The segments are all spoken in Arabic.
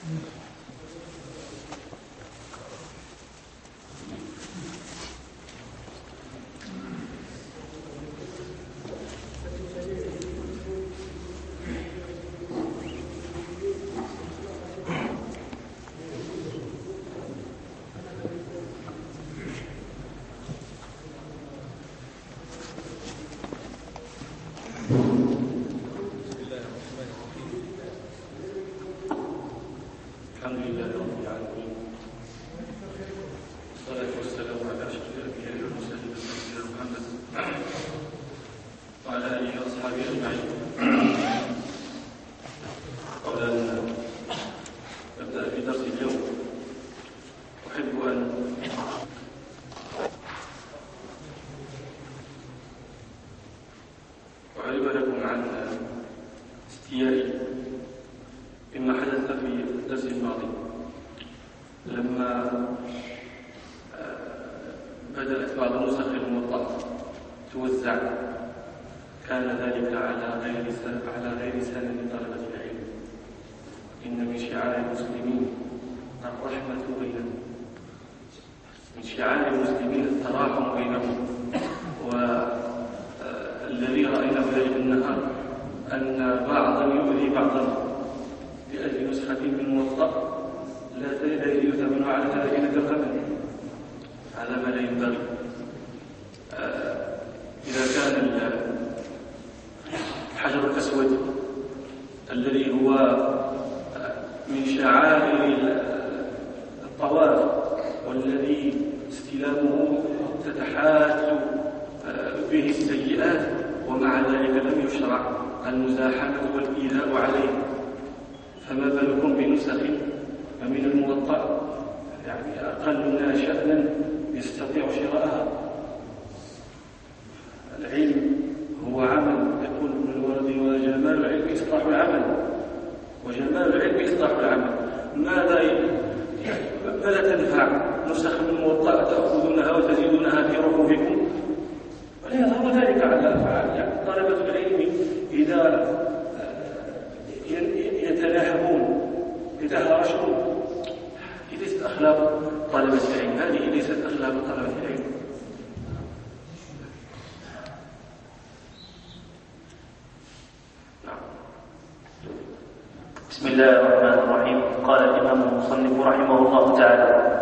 بسم الله الرحمن الرحيم. قال الإمام المصنف رحمه الله تعالى: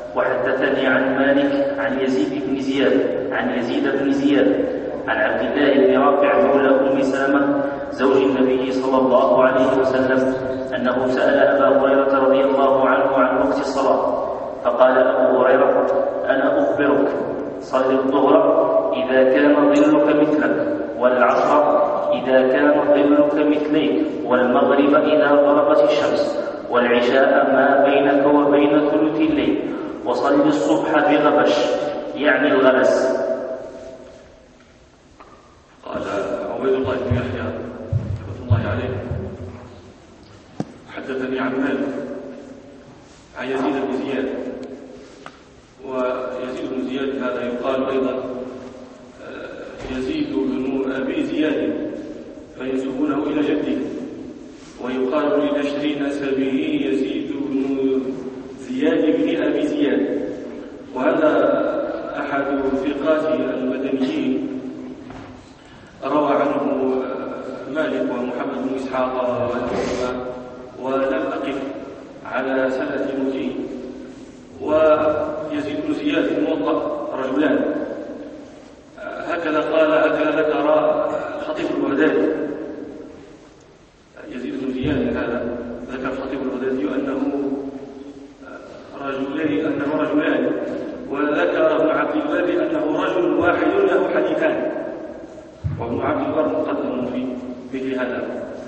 وحدثني عن مالك عن يزيد بن زياد عن عبد الله بن رافع مولى أم سلمة زوج النبي صلى الله عليه وسلم أنه سأل أبا هريرة رضي الله عنه عن وقت الصلاة، فقال أبو هريرة: أنا أخبرك، صل الظهر إذا كان ظلك مثلك، والعصر إذا كان ظلك مثليك، والمغرب إذا غربت الشمس، والعشاء ما بينك وبين ثلث الليل، وصل الصبح بغبش يعني الغلس. قال عبيد الله بن يحيى رحمة الله عليه: حدثني عن مالك عن يزيد بن زياد. ويزيد بن زياد هذا يقال أيضا يزيد بن أبي زياد، فينسبونه إلى جده، ويقال لنشر نسبه يزيد بن زياد بن أبي زياد. وهذا أحد ثقات المدنيين، روى عنه مالك ومحمد بن إسحاق ولم أقف على سنة موته. ويزيد بن زياد الموطأ رجلان، هكذا ذكر الخطيب البغدادي. يزيد بن زياد هذا ذكر الخطيب البغدادي أنه رجلان، وذكر ابن عبد البر أنه رجل واحد له حديثان، وابن عبد البر مقدم في مثل هذا.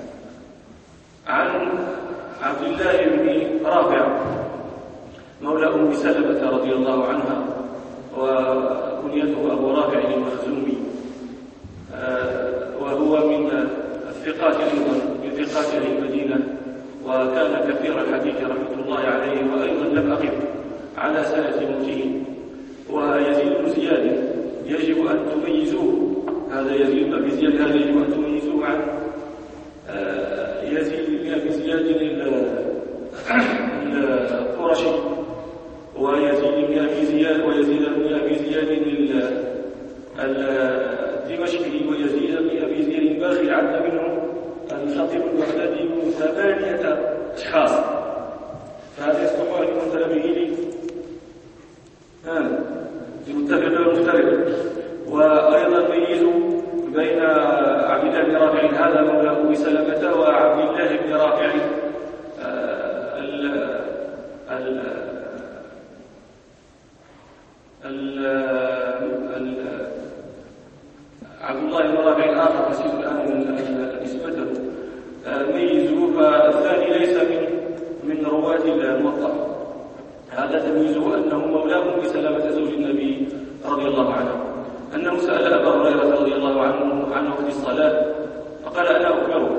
عن عبد الله بن رافع مولى أم سلمة رضي الله عنها، وكنيته أبو رافع المخزومي، وهو من الثقات أيضا من ثقات أهل المدينة، وكان كثير الحديث رحمة الله عليه. وأيضا لم أقف على سنة موته. ويزيد بن زياد يجب أن تميزوه، هذا يزيد بن أبي زياد هذا يجب أن تميزوه عن يزيد بن أبي زياد القرشي ويزيد بن أبي زياد الدمشقي ويزيد بن أبي زياد الباخي عد منهم الخطيب البغدادي 8 أشخاص، فهذا يصبح المنزل به متفق ومفترق. وأيضا ميزوا بين عبد الله بن رافع هذا مولى أبي سلمة وعبد الله بن رافع عبد الله بن رافع آخر نسيت الآن نسبته، ميزوا فالثاني ليس من رواة الموطأ، هذا تمييزه أنه مولى أم سلمة زوج النبي رضي الله عنه، أنه سأل أبا هريرة رضي الله عنه عن وقت الصلاة فقال أنا أخبره.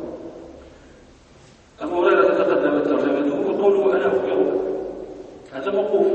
أبو هريرة تقدمت ترجمته وقوله أنا أخبره هذا موقوف.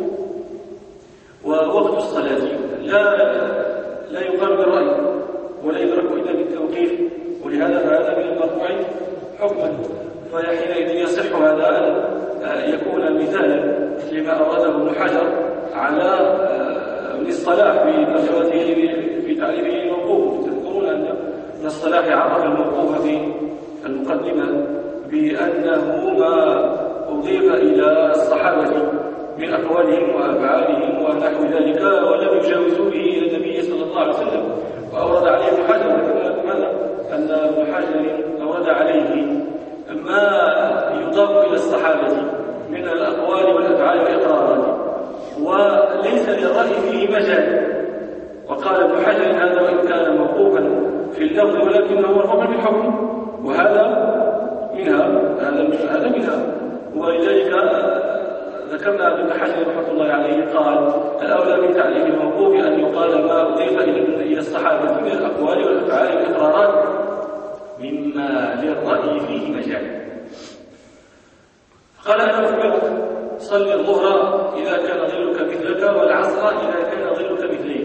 ووقت الصلاة لا يقال بالرأي ولا يدرك إلا بالتوقيف، ولهذا فهذا من المرفوع حكما، فحينئذ يصح هذا أن يكون مثالا لما أراده ابن حجر على الصلاح بمرجوته في تعريفه الموقوف. تذكرون أن الصلاح عرف الموقوف في المقدمة بأنه ما أضيف إلى الصحابة من أقوالهم وأفعالهم ونحو ذلك ولم يجاوزوا به إلى النبي صلى الله عليه وسلم. وأورد عليه ابن حجر ماذا؟ أن ابن حجر أورد عليه ما يضاف إلى الصحابة من الأقوال والأفعال والإقرارات وليس للرأي فيه مجال. وقال ابن حجر هذا وإن كان موقوفا في اللفظ ولكنه مرفوع في الحكم، وهذا منها. ولذلك ذكرنا ابن حجر رحمه الله عليه قال الأولى من تعريف الموقوف أن يقال ما أضيف إلى الصحابة من الأقوال والأفعال والإقرارات مما للرأي فيه مجال. قال أنا أخبرك صل الظهر إذا كان ظلك مثلك والعصر إذا كان ظلك مثليك.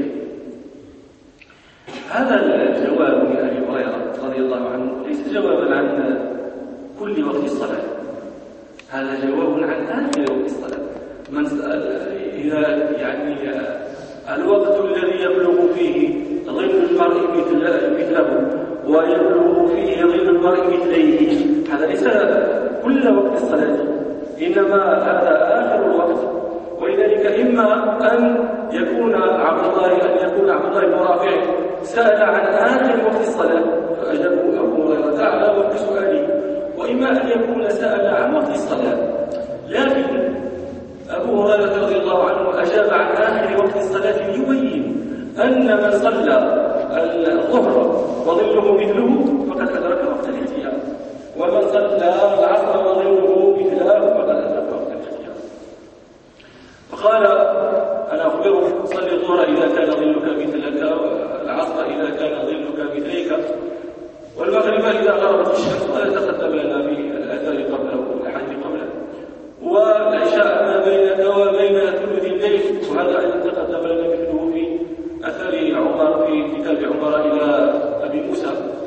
هذا الجواب من أبي هريرة رضي الله عنه ليس جوابا عن كل وقت الصلاة، هذا جواب عن آخر وقت الصلاة. من إذا يعني الوقت الذي يبلغ فيه ظل المرء مثله ويبلغ فيه ظل المرء مثليه، هذا ليس كل وقت الصلاة، إنما هذا آخر الوقت. ولذلك إما أن يكون عبد الله بن رافع سأل عن آخر وقت الصلاة فأجابه أبو هريرة على وقت سؤاله، وإما أن يكون سأل عن وقت الصلاة. لكن أبو هريرة رضي الله عنه أجاب عن آخر وقت الصلاة ليبين أن من صلى الظهر وظله مثله فقد أدرك وقت الاحتياط، ومن صلى العصر وظله مثله فقد أدرك وقت الاحتياط. فقال أنا أخبرك صل الظهر إذا كان ظلك مثلك والعصر إذا كان ظلك مثليك والمغرب إذا غربت الشمس، ولا تقدم لنا بالآثار قبله والحديث قبله، والعشاء ما بينك وبين ثلث الليل، وهذا أيضا تقدم لنا مثله في أثر عمر في كتاب عمر إلى أبي موسى.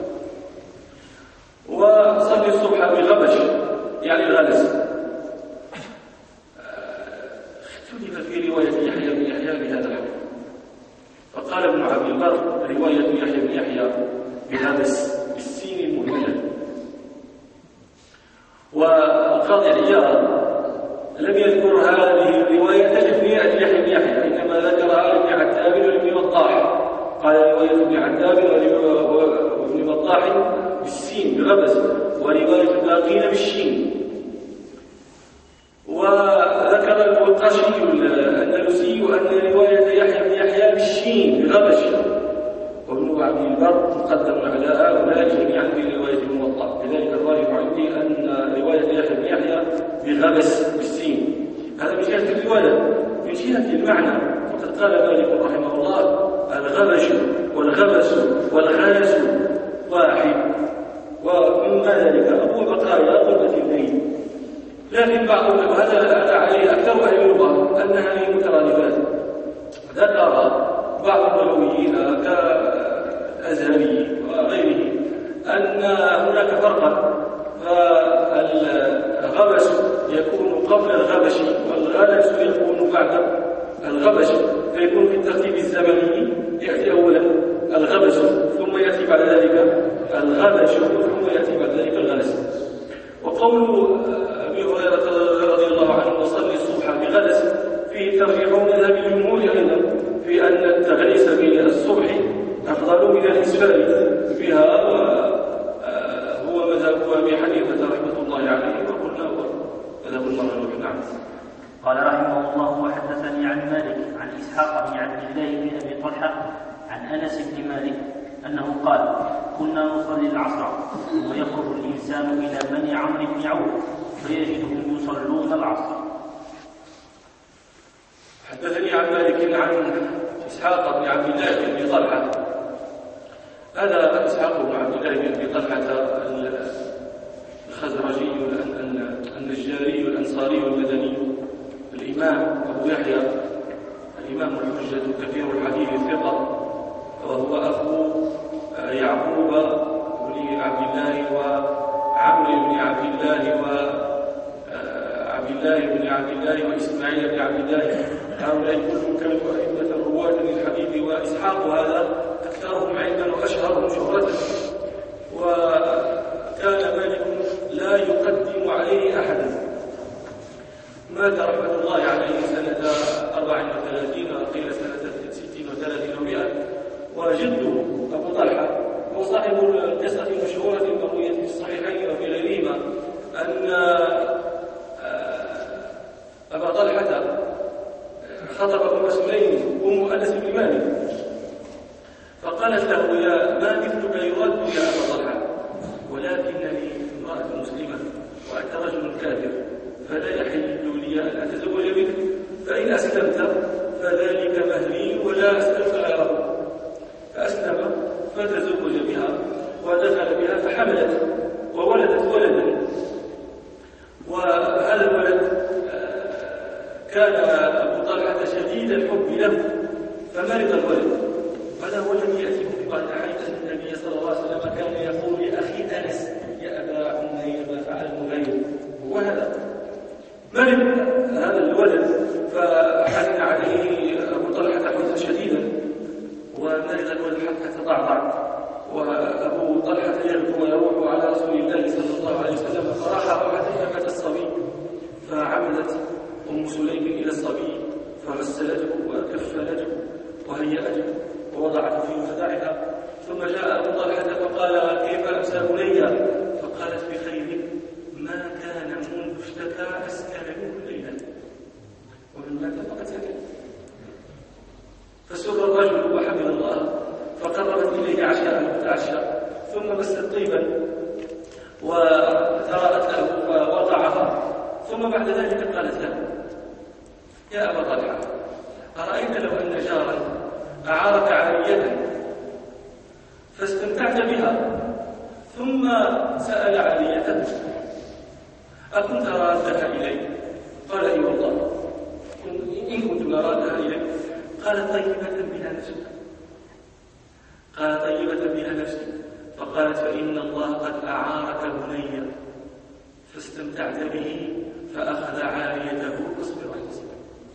وصلي الصبح بغبش يعني الغلس. اختلف في رواية يحيى بن يحيى بهذا الحكم، فقال ابن عبد البر رواية يحيى بن يحيى بهذا بالسين المهملة. والقاضي عياض لم يذكر هذه الرواية تجفية يحيى بن يحيى، إنما ذكرها لابن عتاب وابن وضاح. قال رواية ابن عتاب وابن وضاح بالسين بغبس، ورواية الباقين بالشين. وذكر الوقاشي الأندلسي أن رواية يحيى بن يحيى بالشين بغبش، وابن عبد البر مقدم على هؤلاء جميعا في رواية الموطأ. لذلك الراجح عندي أن رواية يحيى بن يحيى بغبس بالسين. هذا من جهة الرواية. من جهة المعنى فقد قال مالك رحمه الله الغبش والغبس والغاس واحد، ومما ذلك أبو بقايا قربة الليل. لكن بعضهم هذا عليه أكثر أهل اللغة أن هذه مترادفات. ذكر بعض اللغويين كالأزهري وغيره أن هناك فرقا، فالغبس يكون قبل الغبش، والغلس يكون بعد الغبش، فيكون في الترتيب الزمني يأتي أولا الغبش ثم يأتي بعد ذلك الغبش ثم يأتي بعد ذلك الغلس. وقول أبي هريرة رضي الله عنه وصلي الصبح بغلس فيه ترجيح مذهب الجمهور أيضا في أن التغليس بالصبح أفضل من الإسفار بها، وهو مذهب أبي حنيفة رحمة الله عليه، وقلنا هو مذهب المرجوح. نعم. قال رحمه الله: وحدثني عن مالك عن إسحاق بن عبد الله بن أبي طلحة عن أنس بن مالك أنه قال: كنا نصلي العصر ثم يخرج الإنسان إلى بني عمرو بن عوف فيجدهم يصلون العصر. حدثني عن مالك عن إسحاق بن عبد الله بن أبي طلحة. هذا إسحاق بن عبد الله بن أبي طلحة الخزرجي النجاري الأنصاري المدني، الإمام أبو يحيى الإمام الحجة كثير الحديث الثقة، وهو أخو يعقوب بن عبد الله وعمرو بن عبد الله وعبد الله بن عبد الله وإسماعيل بن عبد الله. هؤلاء كلهم كانوا أئمة رواة للحديث، وإسحاق هذا أكثرهم علما وأشهرهم شهرة، وكان مالك لا يقدم عليه أحدا. مات رحمة الله عليه سنة 34 وقيل سنة 60 و30 و100، وجده أبو طلحة هو صاحب القصة المشهورة المروية في الصحيحين وفي غيرهما أن أبا طلحة خطب أم سليم أم أنس بن مالك، فقالت له: يا ما مثلك يرد يا أبا طلحة، ولكنني امرأة مسلمة وأنت رجل كافر، فلا يحل لي أن أتزوج بك، فإن أسلمت فذلك مهري ولا أسألك غيره. فأسلم فتزوج بها ودخل بها فحملت وولدت ولدا، وهذا الولد كان أبو طلحة شديد الحب له، فمرض الولد. هذا هو الذي يأتيكم في بعض الأحاديث أن النبي صلى الله عليه وسلم كان يقول لأخي أنس: يا أبا عمير ما فعل المغير. وهذا مرض هذا الولد، فحزن عليه أبو طلحة حزنا شديدا، ومرض الولد حتى تضعضع، وأبو طلحة يغدو ويروح على رسول الله صلى الله عليه وسلم، فراح وحتى الصبي، فعمدت أم سليم إلى الصبي فغسلته وكفلته وهيأته ووضعته في مخدعها، ثم جاء أبو طلحة فقال: كيف أمسى بني؟ فقالت: بخير، ما كان منذ اشتكى أسكن منه ليلا، ومن مات فقد سكن. فسر الرجل وحمد الله، فقربت إليه عشاء فتعشى، ثم مست طيبا وتراءت له فوضعها، ثم بعد ذلك قالت له: يا أبا طلحة، أرأيت لو أن جارا أعارك عارية فاستمتعت بها ثم سأل عاريته أكنت رادها إلي؟ قال: إي والله إن كنت لرادها إلي. قالت: طيبة بها نفسك؟ قال: طيبة بها نفسي. فقالت: فإن الله قد أعارك بني فاستمتعت به فأخذ عاريته فاصبر واحتسب.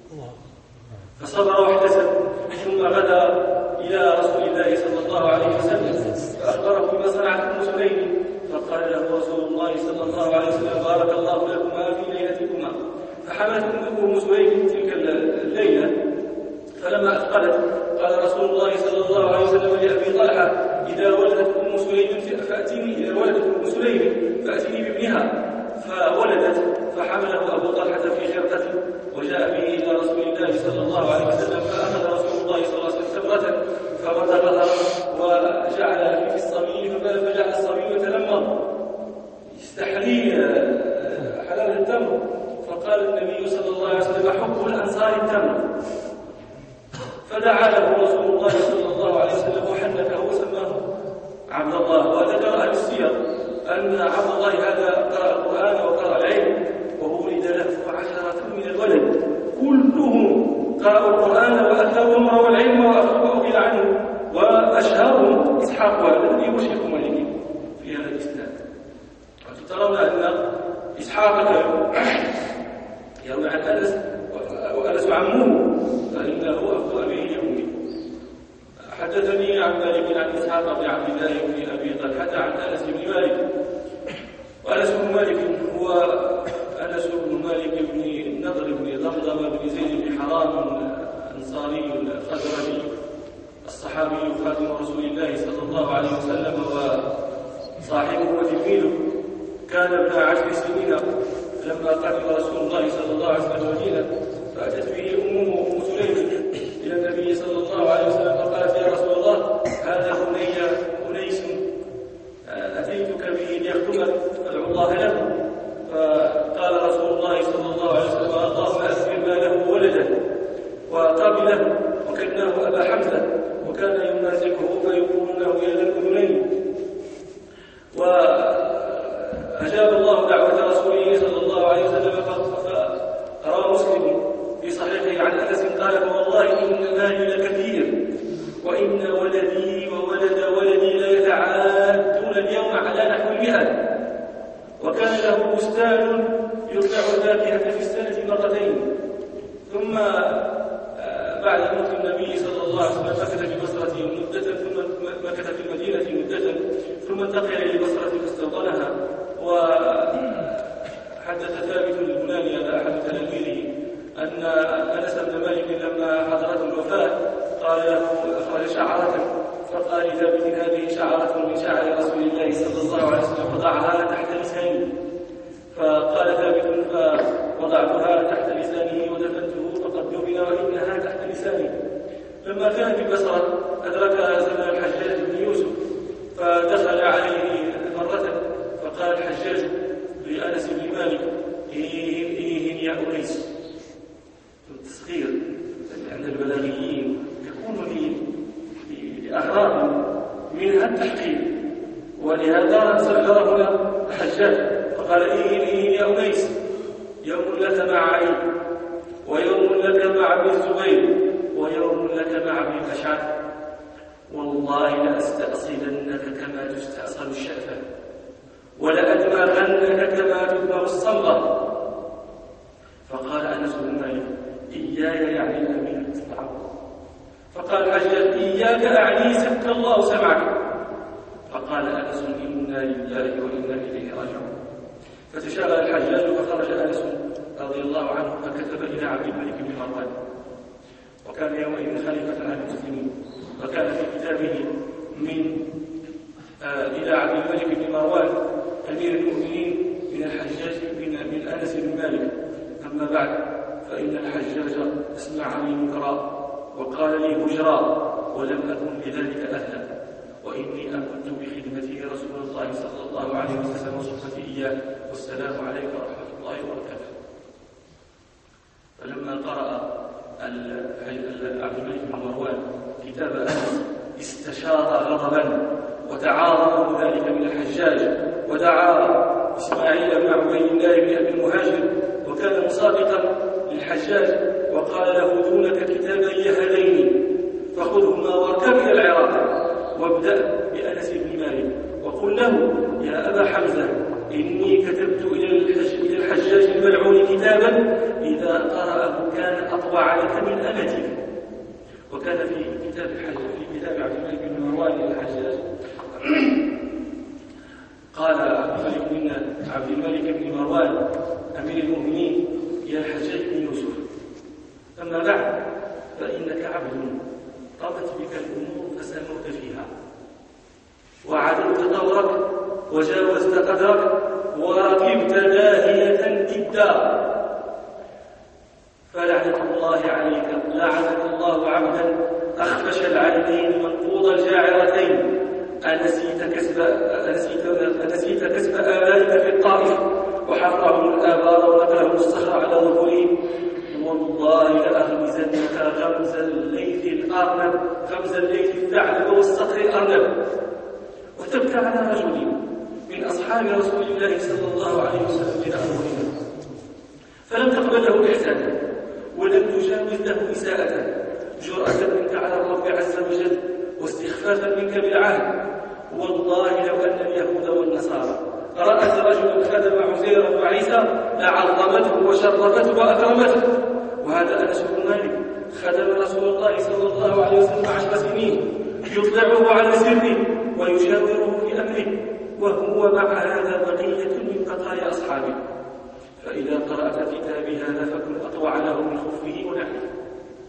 فصبر واحتسب، ثم غدا إلى رسول الله صلى الله عليه وسلم فأخبره بما صنعت أم سليم، فقال له رسول الله صلى الله عليه وسلم: بارك الله لكما في ليلتكما. فحملت أم سليم تلك الليلة، فلما أثقلت قال رسول الله صلى الله عليه وسلم لأبي طلحة: إذا ولدت أم سليم فأتيني بابنها. فولدت، فحمله أبو طلحة في خرقته وجاء به إلى رسول الله صلى الله عليه وسلم، فأخذ رسول الله صلى الله عليه وسلم ثمرة فمضغها وجعلها في الصبي، فجعل الصبي يتلمض يستحلي حلال التمر. فقال النبي صلى الله عليه وسلم: حب الأنصار التمر. فدعا له رسول الله صلى الله عليه وسلم وحنكه وسماه عبد الله. وذكر أهل السير أن عبد الله هذا قرأ القرآن وقرأ العلم، وولد له 10 من الولد كلهم قرأوا القرآن وأتاهم روى العلم وأخذ عنه، وأشهرهم إسحاق الذي هو شيخ مالك في هذا الإسناد. ترون أن إسحاق الأنصاري الخزرجي الصحابي خادم رسول الله صلى الله عليه وسلم وصاحبه وتلميذه، كان ابن 10 سنين لما قدم رسول الله صلى الله عليه وسلم المدينة، فأتت به أمه أم سليم إلى النبي صلى الله عليه وسلم فقالت: يا رسول الله، هذا أنيس أتيتك به ليخدمك فادعو الله له. فقال رسول الله صلى الله عليه وسلم: اللهم أسر ما له ولدا، وقابله وكناه أبا حمزة، وكان يمازحه فيقول له يا ذا الأذنين. وأجاب الله دعوة رسوله صلى الله عليه وسلم. فروى مسلم في صحيحه عن أنس قال: فوالله إن مالي لكثير، وإن ولدي وولد ولدي ليتعادون اليوم على نحو 100، وكان له بستان يطلع الفاكهة في السنة مرتين. ثم بعد موت النبي صلى الله عليه وسلم مكث في بصرة مدة، ثم مكث في المدينة مدة، ثم انتقل إلى البصرة فاستوطنها. وحدث ثابت البناني هذا أحد تلاميذه أن أنس بن مالك لما حضرته الوفاة قال له: أخرج شعرة، فقال ثابت: هذه شعرة من شعر رسول الله صلى الله عليه وسلم، فضعها تحت لساني. فقال ثابت: فوضعتها تحت لسانه ودفنته فقد دفن وإنها تحت لساني. لما كان في البصرة أدرك زمن الحجاج بن يوسف، فدخل عليه مرة فقال الحجاج لأنس بن مالك: إيهن يا أنيس. التصغير عند البلاغيين يكون لأغراض منها التحقيق، ولهذا صغر هنا الحجاج فقال: إيهن يا أنيس، يوم لك مع علي، ويوم لك مع ابن الزبير، ويوم لك مع ابن الأشعث، والله لأستأصلنك كما تستأصل الشأفة، ولأدمغنك كما تدمغ الصمغة. فقال أنس بن مالك: إياي يعني الأمير تستعب. فقال الحجاج: إياك أعني سك الله سمعك. فقال أنس: إنا لله وإنا إليه راجعون. فتشاغل الحجاج فخرج أنس رضي الله عنه فكتب إلى عبد الملك بن مروان، وكان يومئذ خليفة على المسلمين، وكان في كتابه إلى عبد الملك بن مروان أمير المؤمنين من الحجاج من أنس بن مالك: أما بعد، فإن الحجاج اسمعني مكرا وقال لي هجرا، ولم أكن لذلك أهلا، وإني أمنت بخدمته رسول الله صلى الله عليه وسلم وصحبته إياه، والسلام عليكم ورحمة الله وبركاته. فلما قرأ عبد الملك بن مروان كتاب أنس استشار غضبا، وتعاظمه ذلك من الحجاج، ودعا إسماعيل بن عبيد الله بن أبي المهاجر، وكان مصادقا للحجاج، وقال له: دونك كتابي هذين فخذهما واركب إلى العراق، وابدأ بأنس بن مالك، وقل له: يا أبا حمزة، إني كتبت إلى الحجاج الملعون كتابا إذا قرأه كان أطوع لك من أمتك. وكان في كتاب عبد الملك بن مروان إلى الحجاج قال عبد الملك بن مروان أمير المؤمنين: يا الحجاج بن يوسف، أما بعد، فإنك عبد طابت بك الأمور فسموت فيها، وعدلت طورك وجاوزت قدرك، وركبت داهية جدا، فلعنة الله عليك، لعنة الله عبدا أخفش العينين منقوض الجاعرتين، أنسيت كسب آبائك في الطائف، وحرهم الآبار ونقلهم الصخر على ظهورهم، والله لأغمزنك غمز الليث الأرنب، غمز الليث الثعلب والصقر الأرنب. وتبكى على رجل من أصحاب رسول الله صلى الله عليه وسلم لأمرنا، فلم تقبل له إحسانا، ولم تجاوز له إساءة، جرأة منك على الرب عز وجل، واستخفافا منك بالعهد. والله لو أن اليهود والنصارى رأت رجلا خدم عزيرا وعيسى لعظمته وشرفته وأكرمته. وهذا أنس بن مالك خدم رسول الله صلى الله عليه وسلم 10 سنين، يطلعه على سره ويشاوره في أمره، وهو مع هذا بقية من بقايا أصحابه. فإذا قرأت كتابي هذا فكن أطوع له من خفه ونحله،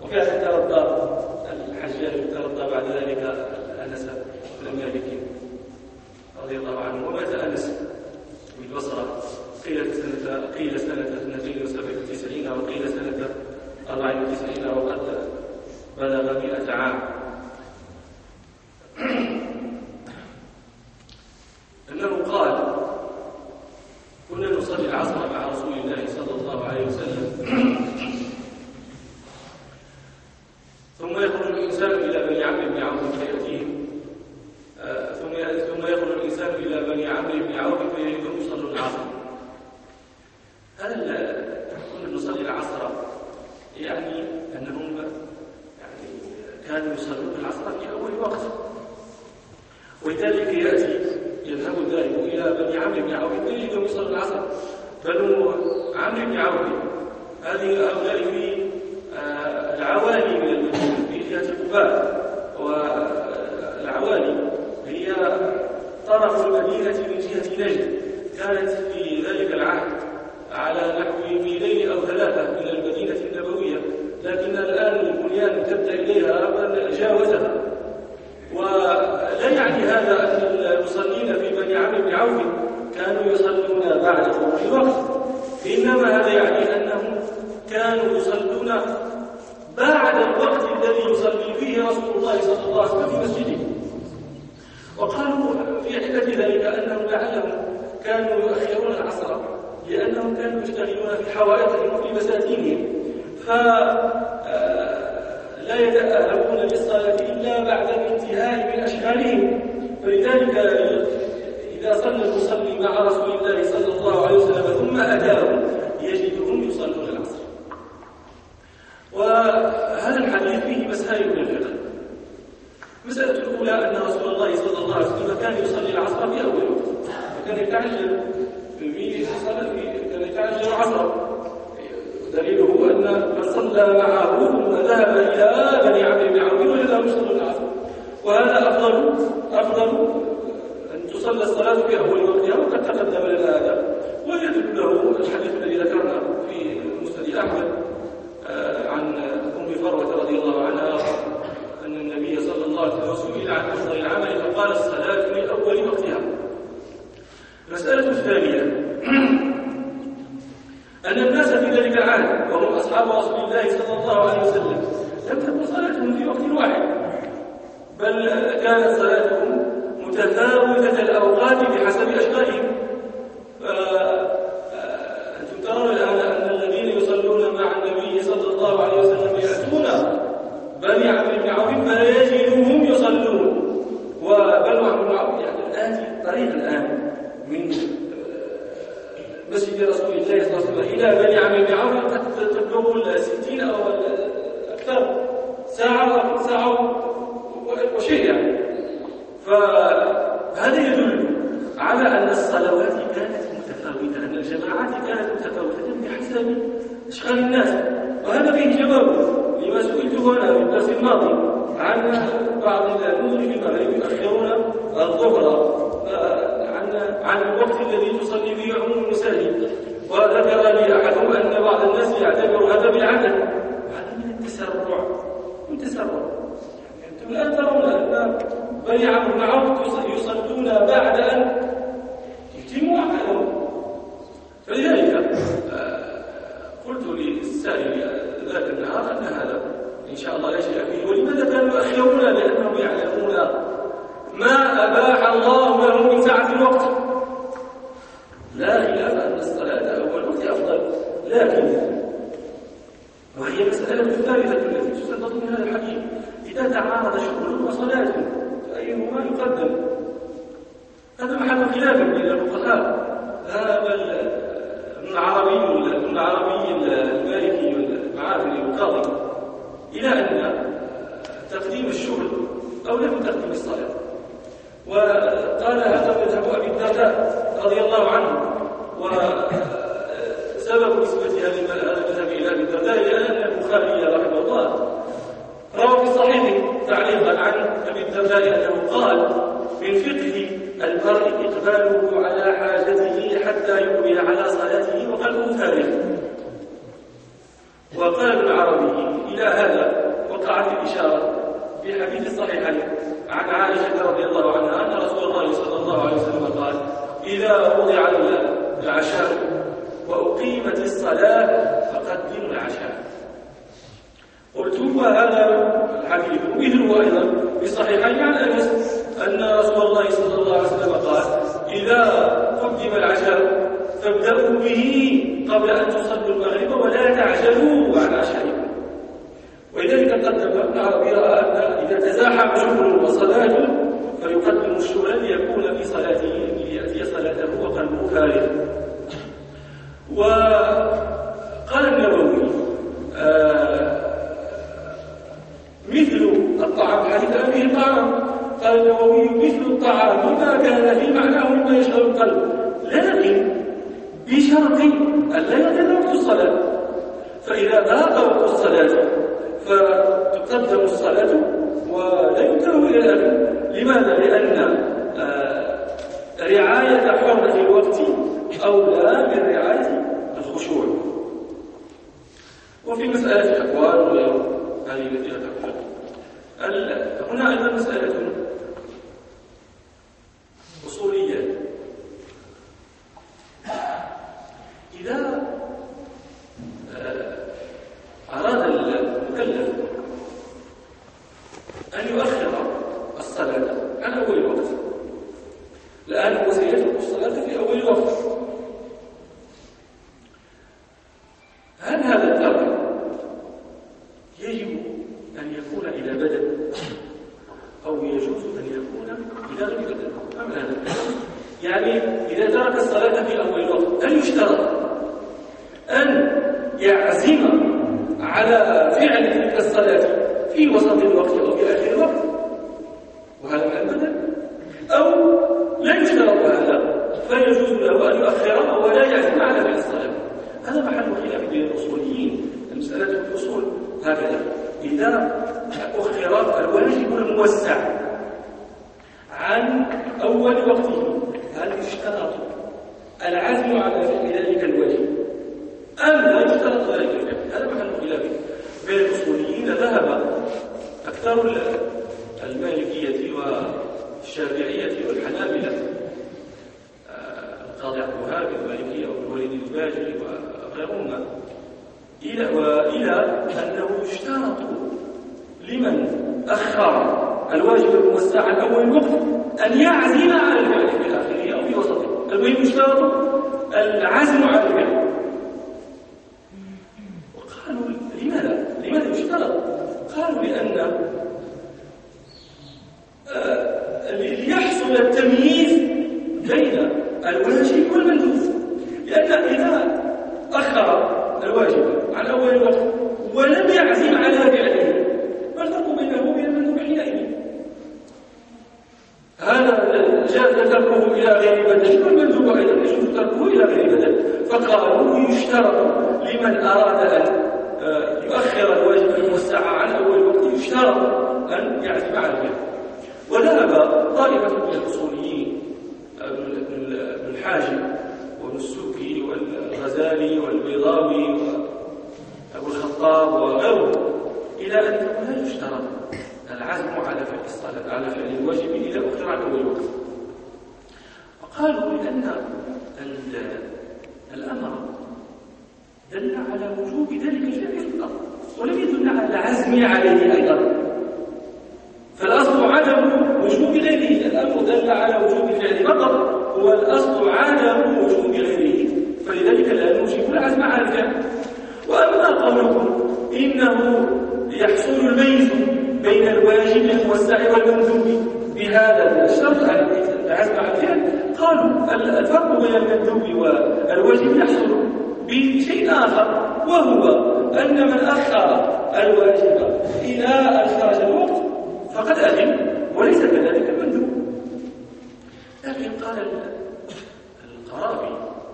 وكان ترضى الحجاج ترضى بعد ذلك أنس بن مالك رضي الله عنه، ومات أنس بالبصرة قيل سنة 92 وقيل سنة 94 وقد بلغ 100 عام. أنه قال: كنا نصلي العصر مع رسول الله صلى الله عليه وسلم ثم يخرج الإنسان إلى بني عمرو بن عوف فيأتيهم ثم يخرج الإنسان إلى بني عمرو بن عوف فيريدهم يصلوا العصر. هذا كنا نصلي العصر يعني أنهم كانوا يصلون العصر في أول وقت، ولذلك يذهب الذاهب إلى بني عمرو بن عوف فيريدهم يصلوا العصر. بنو عمرو بن عوف هؤلاء في العوالي من المدينة في جهة قباء، والعوالي هي طرف المدينة من جهة نجد، كانت في ذلك العهد على نحو ميلين أو 3 من المدينة النبوية، لكن الآن البنيان امتد إليها بل جاوزها. ولا يعني هذا أن المصلين في بني عمرو بن عوف كانوا يصلون بعد طول الوقت، إنما هذا يعني أنهم كانوا يصلون بعد الوقت الذي يصلي فيه رسول الله صلى الله عليه وسلم في مسجده. وقالوا في علة ذلك أنهم لعلهم كانوا يؤخرون العصر لأنهم كانوا يشتغلون في حوائطهم وفي بساتينهم، فلا يتأهبون للصلاة إلا بعد الانتهاء من أشغالهم. فلذلك إذا صلى المصلي مع رسول الله صلى الله عليه وسلم ثم أتاهم يجدهم يصلون العصر. وهذا الحديث فيه مسائل من الفقه. المسألة الأولى أن رسول الله صلى الله عليه وسلم كان يصلي العصر في أول وقت، وكان يتعجل العصر. دليله أن من صلى معه ثم ذهب إلى بني عمرو بن عوف وجدهم يصلون العصر، وهذا أفضل أن تصلى الصلاة في أول وقتها، وقد تقدم لنا هذا. ويدل له الحديث الذي ذكرنا في مسند أحمد عن أم فروة رضي الله عنها أن النبي صلى الله عليه وسلم سئل عن أفضل العمل فقال: الصلاة في أول وقتها. المسألة الثانية أن الناس في ذلك العهد وهم أصحاب رسول الله صلى الله عليه وسلم لم تكن صلاتهم في وقت واحد، بل كانت صلاتهم متفاوتة الأوقات بحسب أشغالهم. أنتم ترون الآن أن الذين يصلون مع النبي صلى الله عليه وسلم يأتون بني عمرو بن عوف فلا يجدوهم يصلون، وبنو عمرو بن عوف يعني الآن طريق الآن من مسجد رسول الله صلى الله عليه وسلم إلى بني عمرو بن عوف قد تبلغ 60 أو أكثر ساعة وشيء يعني. فهذا يدل على أن الصلوات كانت متفاوتة، أن الجماعات كانت متفاوتة بحسب أشغال الناس. وهذا فيه جواب لما سئلت هنا في الدرس الماضي عن بعض المدن في المغرب يؤخرون الظهر عن الوقت الذي تصلي فيه عموم المساجد، وذكر لي أحدهم أن بعض الناس يعتبر هذا بالعدد، وهذا من التسرع. يعني أنتم الآن ترون أن بني عمرو بن عوف يصلون بعد أن يتموا عملهم. فلذلك قلت للسائل ذات النهار أن هذا إن شاء الله لا شيء فيه. ولماذا كانوا يؤخرون؟ لأنهم يعلمون ما أباح الله لهم من سعة الوقت. لا خلاف أن الصلاة أول الوقت أفضل، لكن وهي مسألة الثالثة التي تستنبط من هذا الحديث: إذا تعارض شغل وصلاة فأيهما يقدم؟ هذا محل خلاف بين الفقهاء. ذهب ابن العربي المالكي والمعافري والقاضي إلى أن تقديم الشغل أولى من تقديم الصلاة، وقال هذا مذهب أبي الدرداء رضي الله عنه. وسبب نسبة هذا المذهب إلى أبي الدرداء لأن البخاري رحمه الله روى في صحيحه تعليقا عن أبي الدرداء أنه قال: من فقه المرء إقباله على حاجته حتى يقبل على صلاته وقلبه فارغ. وقال ابن عربي إلى هذا وقعت الإشارة في حديث الصحيحين عن عائشة رضي الله عنها أن رسول الله صلى الله عليه وسلم قال: إذا وضع العشاء وأقيمت الصلاة فقدموا العشاء. قلت: وهذا الحديث مثله أيضا في الصحيحين عن أنس أن رسول الله صلى الله عليه وسلم قال: إذا قدم العشاء فابدأوا به قبل أن تصلوا المغرب ولا تعجلوا عن عشائكم. ولذلك قدم ابن عربي رأى أن إذا تزاحم شغل وصلاة فيقدم الشغل ليكون في صلاته ليأتي صلاته وقلبه فارغ. وقال النووي مثل الطعام حديث أبيه الطعام، قال النووي: مثل الطعام ما كان في معناه مما يشغل القلب، لكن بشرط ألا يضل وقت الصلاة. فإذا ضاق وقت الصلاة فتقدم الصلاة ولا ينتهي إلى الآخر. لماذا؟ لأن رعاية حرمة الوقت أولى من رعاية الخشوع. وفي مسألة الأقوال وغيره هذه التي ذكرتها. هنا أيضا مسألة أصولية. إذا أراد المكلف أن يؤخر الصلاة عن أول وقت، لأنه سيترك الصلاة في أول وقت، هل هذا الترك يجب أن يكون إلى بدل أو يجوز أن يكون إلى غير بدل؟ أم هذا؟ يعني إذا ترك الصلاة في أول وقت هل يشترط أن يعزم على فعل تلك الصلاة في وسط الوقت أو في آخر الوقت وهذا من البدل، أو لا يشترط هذا فيجوز له أن يؤخر ولا يعزم على فعل الصلاة؟ هذا محل خلاف بين الأصوليين. المسألة في الأصول هكذا: إذا أخر الواجب الموسع عن أول وقته هل يشترط العزم على فعل ذلك الواجب أم لا يشترط ذلك الفعل؟ هذا محل خلاف بين الأصوليين. ذهب أكثر المالكية والشافعية والحنابلة، القاضي عبد الوهاب المالكية والوليد الباجي وغيرهما، إلى أنه يشترط لمن أخر الواجب الموسع عن أول وقت أن يعزم على الفعل في آخره أو في وسطه. المهم يشترط العزم على الفعل. وقالوا: لماذا يشترط؟ قالوا: لأن ليحصل التمييز بين الواجب والمندوب. لأن إذا أخر الواجب عن أول وقت ولم يعزم على فعله ما الفرق بينه وبين المندوب حينئذ؟ هذا جاز تركه إلى غير بدل والمندوب أيضا يجوز تركه إلى غير بدل. فقالوا: يشترط لمن أراد أن يؤخر الواجب الموسع عن أول وقت يشترط أن يعزم على الفعل. وذهب طائفة من الأصوليين ابن الحاجب وابن السوكي والغزالي والبيضاوي وأبو الخطاب وغيرهم إلى أنه لا يشترط العزم على فعل الصلاة على فعل الواجب إذا أخر عن أول وقت. فقالوا: لأن الأمر دل على وجوب ذلك الفعل في الأرض ولم يدل على العزم عليه أيضا، فالأصل عدم وجوب غيره. الأمر دل على وجوب الفعل فقط، هو الأصل عدم وجوب غيره، فلذلك لا نوجب العزم على الفعل. وأما قولكم إنه يحصل الميز بين الواجب الموسع والمندوب بهذا الشرط العزم على الفعل، قالوا: الفرق بين المندوب والواجب يحصل بشيء آخر، وهو أن من أخر الواجب إلى أن خرج الوقت فقد أثم، وليس كذلك المندوب. لكن قال القرافي: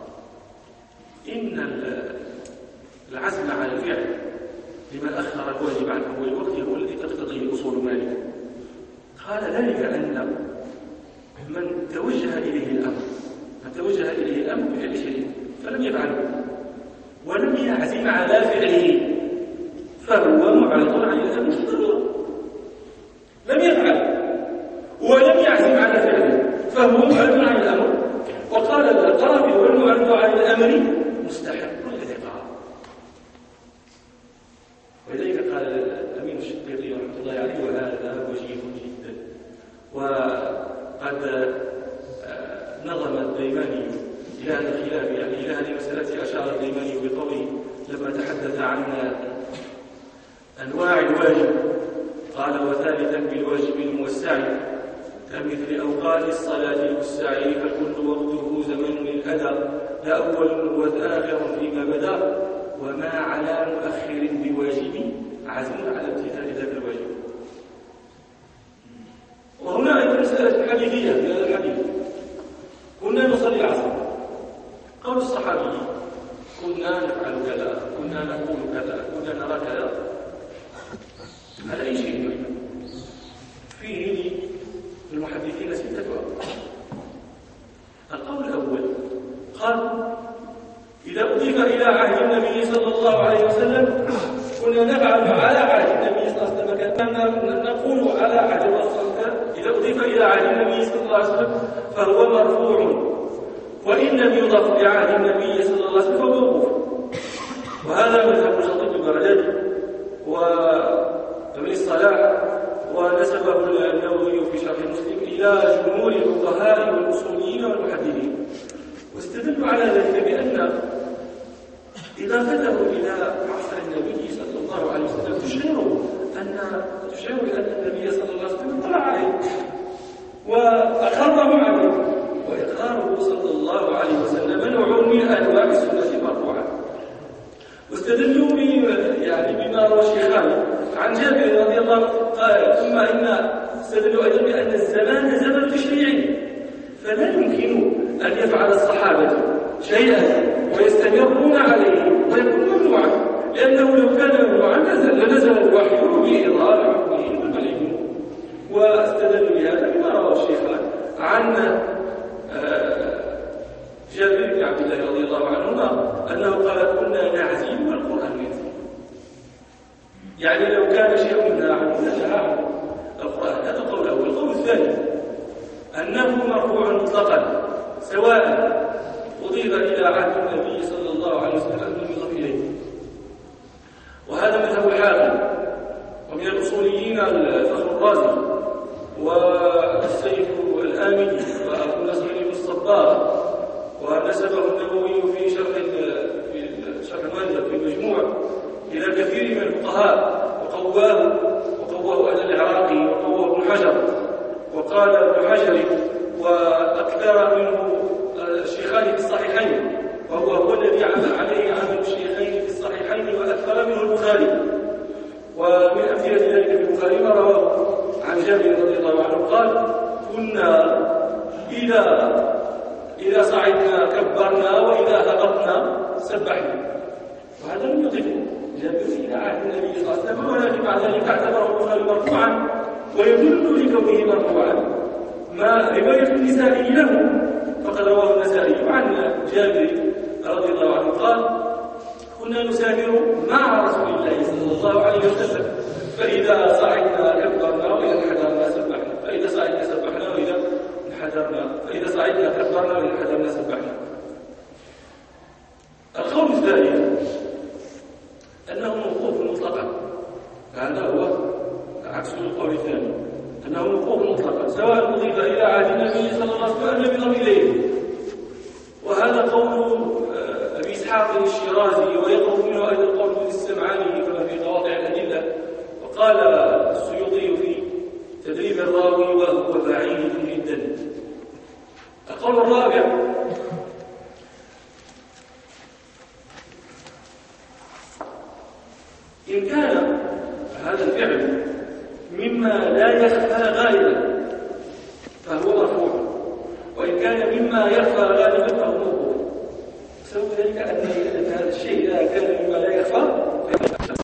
إن العزم على الفعل لمن أخر الواجب عن أول وقت هو الذي تقتضيه أصول مالك. قال ذلك أن من توجه إليه الأمر بفعل شيء فلم يفعله ولم يعزم على فعله فهو معرض عن الأمر بالضرورة، لم يفعل ولم يعزم على فعله، فهو معرض عن الأمر. وقال القرافي والمعرض عن الأمر مستحق للعقاب. ولذلك قال الأمين الشنقيطي رحمه الله عليه: وهذا وجيه جدا. وقد نظم الديماني إلى هذا الخلاف، يعني إلى هذه المسألة أشار الديماني بقوله لما تحدث عن أنواع الواجب قال: وثالثا بالواجب الموسع كمثل أوقات الصلاة الوسع، فكل وقته زمن للأداء، لا أول وآخر فيما بدا، وما على مؤخر بواجب عزم على امتثال ذاك الواجب. وهنا أيضا مسألة حديثية في هذا الحديث: كنا نصلي العصر، قول الصحابي: كنا نفعل كذا، كنا نقول كذا، كنا نرى كذا. هذا أي شيء فيه للمحدثين 6 أقوال. القول الأول قال: إذا أضيف إلى عهد النبي صلى الله عليه وسلم كنا نفعل على عهد النبي صلى الله عليه وسلم، كنا نقول على عهد الرسول. إذا أضيف إلى عهد النبي صلى الله عليه وسلم فهو مرفوع، وإن لم يضف لعهد النبي صلى الله عليه وسلم فهو موقوف. وهذا مذهب الخطيب البغدادي وابن الصلاح، ونسبه النووي في شرح مسلم إلى جمهور الفقهاء والأصوليين والمحدثين. واستدلوا على ذلك بأن إضافته إلى عصر النبي صلى الله عليه وسلم تشعر بأن النبي صلى الله عليه وسلم اطلع عليه وأقره عليه، وإقراره صلى الله عليه وسلم نوع من أنواع السنة مرفوعة. واستدلوا بما روى الشيخان عن جابر رضي الله عنه قال: ثم إن استدلوا أيضا بأن الزمان زمن تشريعي، فلا يمكن أن يفعل الصحابة شيئا ويستمرون عليه ويكون ممنوعا، لأنه لو كان ممنوعا لنزل الوحي بإظهار حكمه والملك. واستدلوا بهذا بما روى الشيخان عن جابر بن عبد الله رضي الله عنهما أنه قال: كنا نعزل والقرآن ينزل. يعني لو كان شيء منها عنه لنهى عنه القرآن. هذا القول الأول. القول الثاني أنه مرفوع مطلقا، سواء أضيف إلى عهد النبي صلى الله عليه وسلم أم لم يضف إليه. وهذا مذهب الحاكم، ومن الأصوليين الفخر الرازي والسيف الآمدي وأبو نصر بن الصباغ، ونسبه النووي في شرح المنذر في المجموع إلى كثير من الفقهاء، وقواه أهل العراقي، وقواه ابن حجر. وقال ابن حجر: وأكثر منه الشيخان في الصحيحين، وهو الذي عليه عمل الشيخين في الصحيحين، وأكثر منه البخاري. ومن أمثلة ذلك في البخاري ما رواه عن جابر رضي الله عنه قال: كنا إذا صعدنا كبرنا، وإذا هبطنا سبحنا. وهذا لم يضفه جابر إلى عهد النبي صلى الله عليه وسلم، ولكن مع ذلك اعتبره البخاري مرفوعا. ويدل لكونه مرفوعا ما رواية النسائي له، فقد رواه النسائي عن جابر رضي الله عنه قال: كنا نسافر مع رسول الله صلى الله عليه وسلم، فإذا صعدنا كبرنا، وإذا انحدرنا سبحنا، فإذا صعدنا سبحنا، وإذا انحدرنا، فإذا صعدنا كبرنا، وإذا انحدرنا سبحنا. القول الثاني أنه موقوف مطلقا. هذا هو عكس القول الثاني، أنه موقوف مطلقا، سواء أضيف إلى عهد النبي صلى الله عليه وسلم أم لم يضف إليه. وهذا قول أبي إسحاق الشيرازي، ويقرب منه أيضا قول ابن السمعاني كما في قواطع الأدلة. وقال السيوطي في تدريب الراوي: وهو بعيد جدا. القول الرابع إن كان هذا الفعل مما لا يخفى غالبا فهو مرفوع، وإن كان مما يخفى غالبا فهو موقوف. سبب ذلك أن